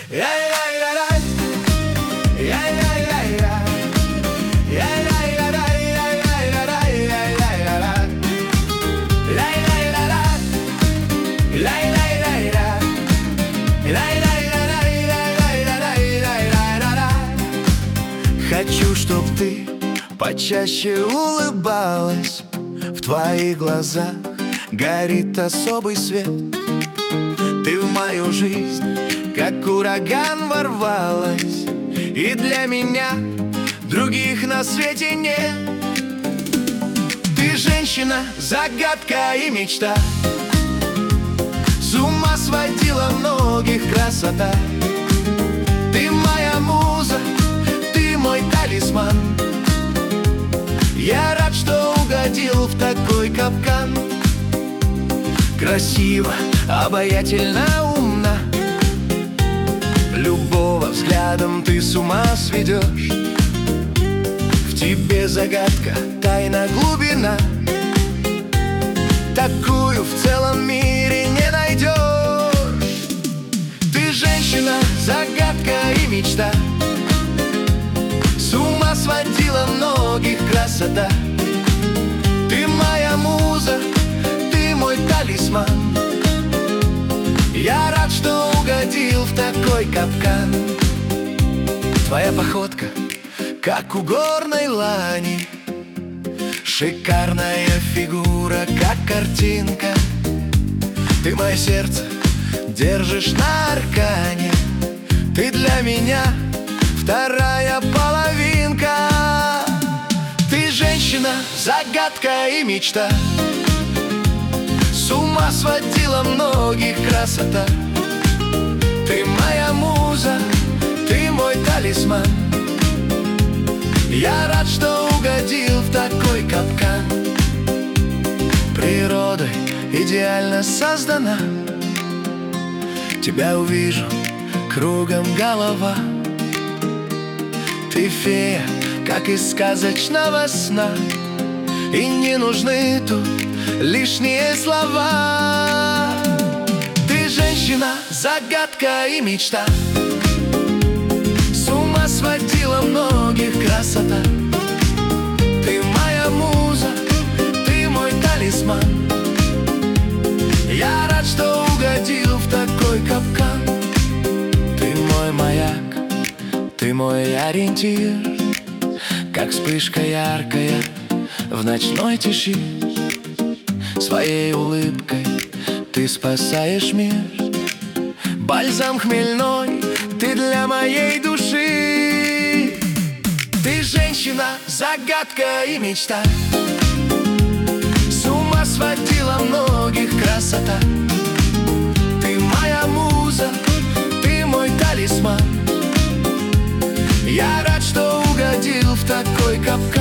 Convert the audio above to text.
Хочу, чтоб ты почаще улыбалась. В твоих глазах горит особый свет. Ты в мою жизнь, как ураган, ворвалась, и для меня других на свете нет. Ты женщина, загадка и мечта, с ума сводила многих красота. Ты моя муза, ты мой талисман. Я рад, что угодил в такой капкан. Красиво, обаятельно, умна, любого взглядом ты с ума сведешь. В тебе загадка, тайна, глубина, такую в целом мире не найдешь. Ты женщина, загадка и мечта, с ума сводила многих красота. Ты моя муза, ты мой талисман. Я рад, что угодил в такой капкан. Твоя походка, как у горной лани, шикарная фигура, как картинка. Ты мое сердце держишь на аркане. Ты для меня вторая половинка. Ты женщина, загадка и мечта, с ума сводила многих красота. Ты моя муза, ты мой талисман. Я рад, что угодил в такой капкан. Природой идеально создана, тебя увижу, кругом голова. Ты фея, как из сказочного сна, и не нужны тут лишние слова. Ты женщина, загадка и мечта, с ума сводила многих красота. Ты моя муза, ты мой талисман. Я рад, что угодил в такой капкан. Ты мой маяк, ты мой ориентир, как вспышка яркая в ночной тиши. Своей улыбкой ты спасаешь мир, бальзам хмельной ты для моей души. Ты женщина, загадка и мечта, с ума сводила многих красота. Ты моя муза, ты мой талисман. Я рад, что угодил в такой капкан.